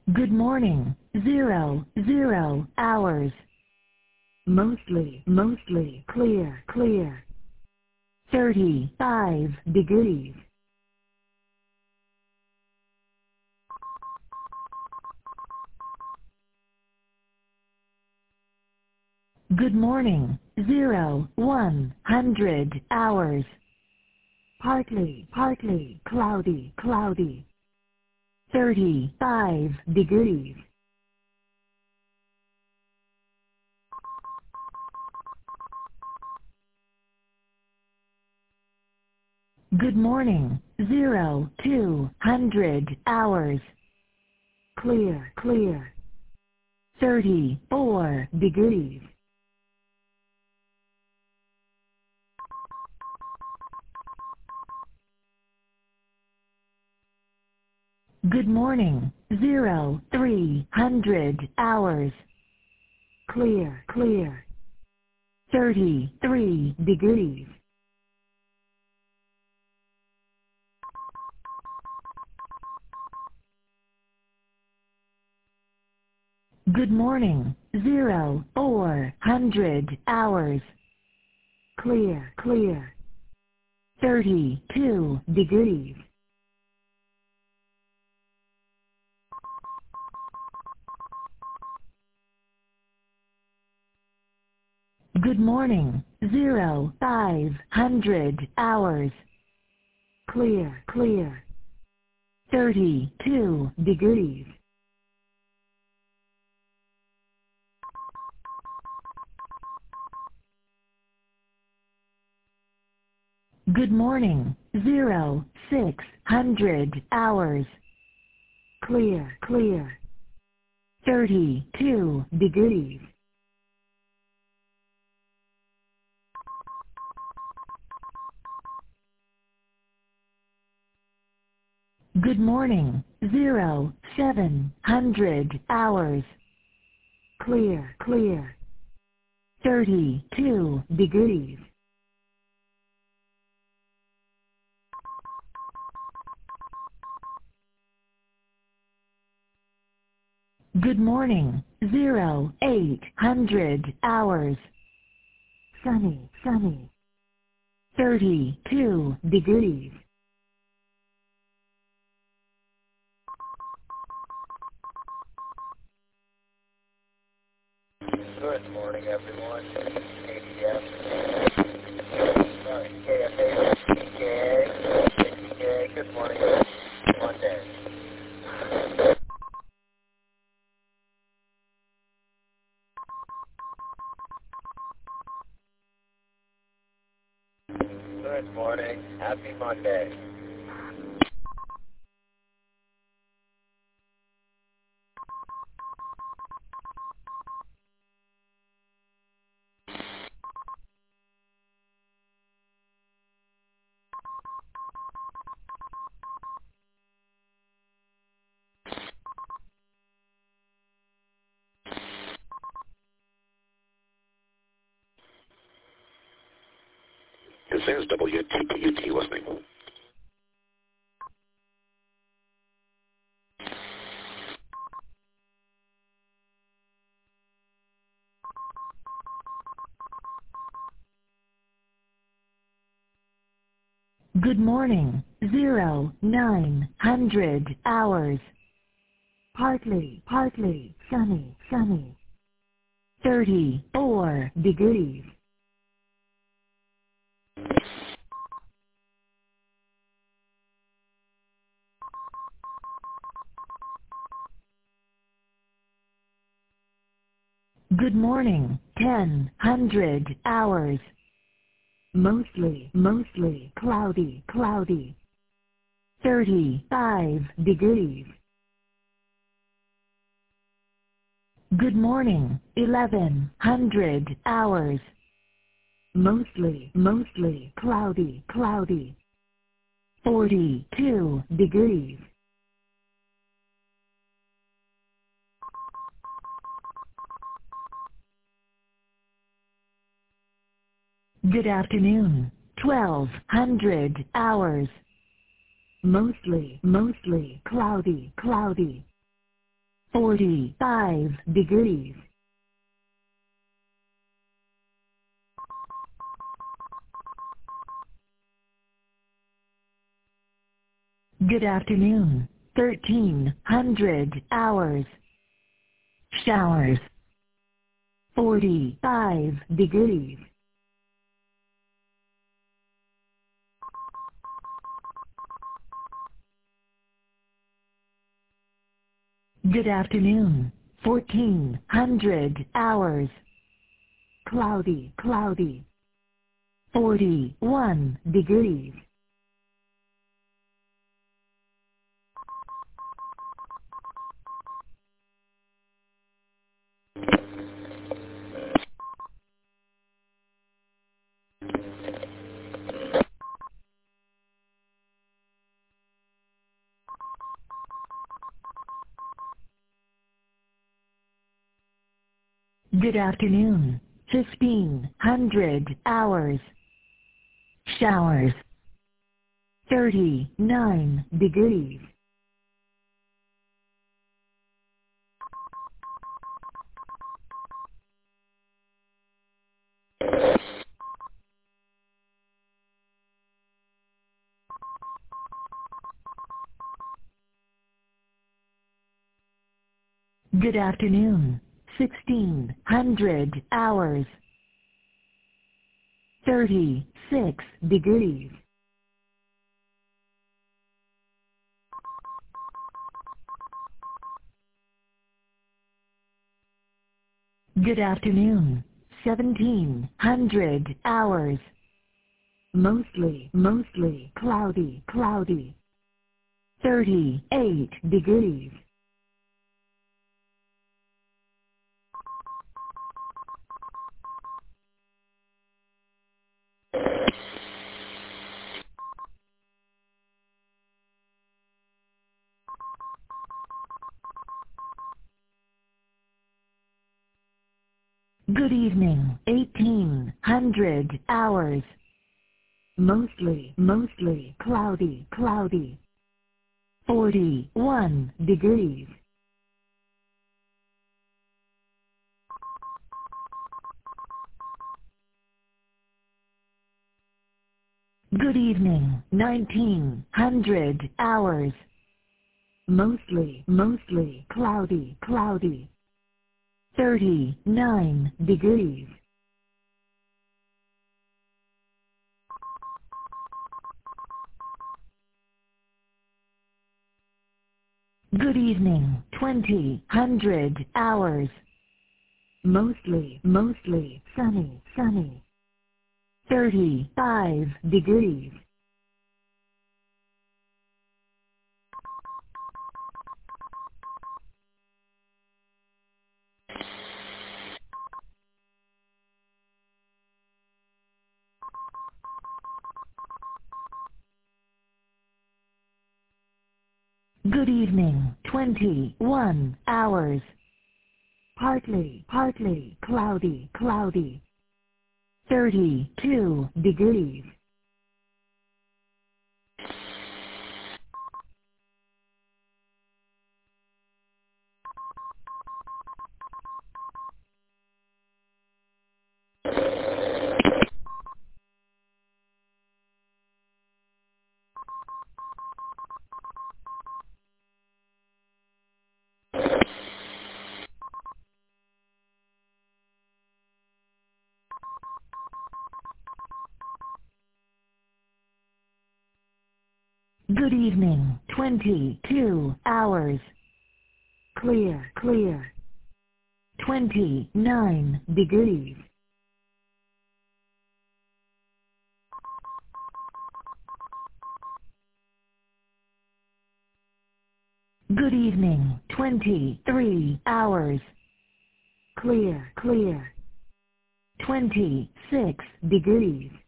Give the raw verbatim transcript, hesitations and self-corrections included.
Good morning. Zero, zero hours. Mostly, mostly clear, clear. thirty-five degrees. Good morning. Zero, one hundred hours. Partly, partly cloudy, cloudy. thirty-five degrees. Good morning. Zero, two hundred hours. Clear, clear. thirty-four degrees. Good morning. Zero, three hundred hours. Clear, clear. thirty-three degrees. Good morning. Zero, four hundred hours. Clear, clear. thirty-two degrees. Good morning. Zero, five hundred hours. Clear, clear. thirty-two degrees. Good morning. Zero, six hundred hours. Clear, clear. thirty-two degrees. Good morning. Zero, seven hundred hours. Clear, clear. thirty-two degrees. Good morning. Zero, eight hundred hours. Sunny, sunny. thirty-two degrees. Good morning, everyone. A B S. Sorry, K F A, C K, C K. Good morning. Monday. Good morning. Happy Monday. This is W T P U T listening. Good morning. Zero, nine hundred hours. Partly, partly sunny, sunny. thirty-four degrees. Good morning. ten hundred hours. Mostly, mostly cloudy, cloudy. thirty-five degrees. Good morning. eleven hundred hours. Mostly, mostly cloudy, cloudy. forty-two degrees. Good afternoon. twelve hundred hours. Mostly, mostly cloudy, cloudy. forty-five degrees. Good afternoon. thirteen hundred hours. Showers. forty-five degrees. Good afternoon. fourteen hundred hours. Cloudy, cloudy. forty-one degrees. Good afternoon. fifteen hundred hours. Showers. thirty-nine degrees. Good afternoon. sixteen hundred hours. thirty-six degrees. Good afternoon. seventeen hundred hours. Mostly, mostly cloudy, cloudy. thirty-eight degrees. Good evening. eighteen hundred hours. Mostly, mostly cloudy, cloudy. forty-one degrees. Good evening. nineteen hundred hours. Mostly, mostly cloudy, cloudy. thirty-nine degrees. Good evening. twenty hundred hours. Mostly, mostly sunny, sunny. thirty-five degrees. Good evening. twenty-one hours. Partly, partly cloudy, cloudy. thirty-two degrees. Good evening. twenty-two hours. Clear, clear. twenty-nine degrees. Good evening. twenty-three hours. Clear, clear. twenty-six degrees.